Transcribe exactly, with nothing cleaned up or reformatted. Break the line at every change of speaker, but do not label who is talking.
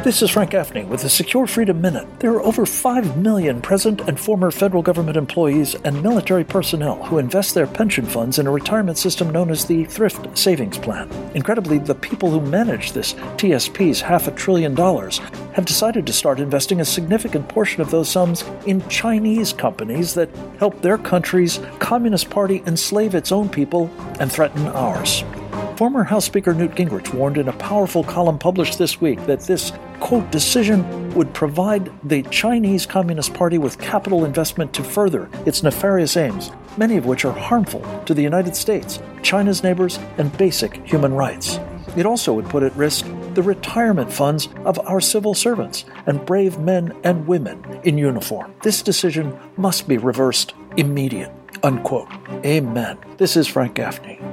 This is Frank Gaffney with the Secure Freedom Minute. There are over five million present and former federal government employees and military personnel who invest their pension funds in a retirement system known as the Thrift Savings Plan. Incredibly, the people who manage this T S P's half a trillion dollars have decided to start investing a significant portion of those sums in Chinese companies that help their country's Communist Party enslave its own people and threaten ours. Former House Speaker Newt Gingrich warned in a powerful column published this week that this, quote, decision would provide the Chinese Communist Party with capital investment to further its nefarious aims, many of which are harmful to the United States, China's neighbors, and basic human rights. It also would put at risk the retirement funds of our civil servants and brave men and women in uniform. This decision must be reversed immediately, unquote. Amen. This is Frank Gaffney.